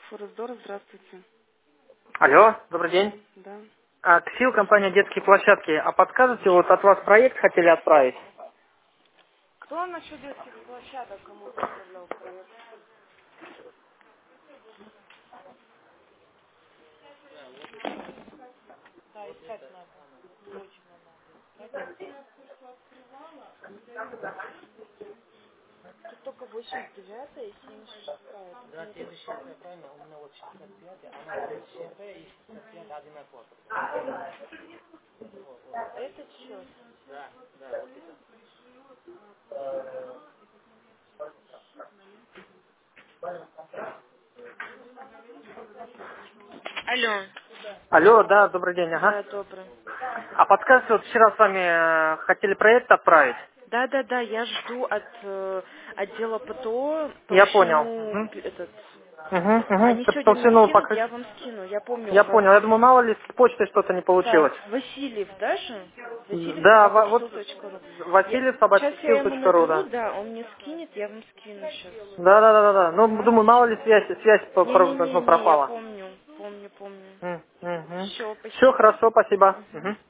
Форездор, здравствуйте. Алло, добрый день. Да. КСИЛ, компания «Детские площадки». А подскажете, вот от вас проект хотели отправить? Кто насчет детских площадок кому-то отправлял проект? Да, искать надо. Срочно надо искать. Тут только 89 и 76. Это Да, нет. 76 правильно, у меня вот 65, а она 76 и 65 одинаково только. Вот. Это что? Да, вот это. Алло. Алло, да, добрый день, ага. Да, добрый. А подскажете, вот вчера с вами хотели проект отправить? Да, я жду от отдела ПТО Я понял. толщину Угу. этот. Угу, угу. Они сегодня мне Толщину скинут, покрыть. я вам скину. Я помню у Я вас. понял. Я думаю, мало ли с почтой что-то не получилось. Так, Васильев даже? Васильев Да, собака вот ксил.ру. Васильев, Сейчас я ему собачкасил.ру, наберу, да. да, он мне скинет, я вам скину сейчас. Да. Ну, Ага. думаю, мало ли связь Не-не-не, я пропала. помню. Угу. Все, Все спасибо. хорошо, спасибо. Угу.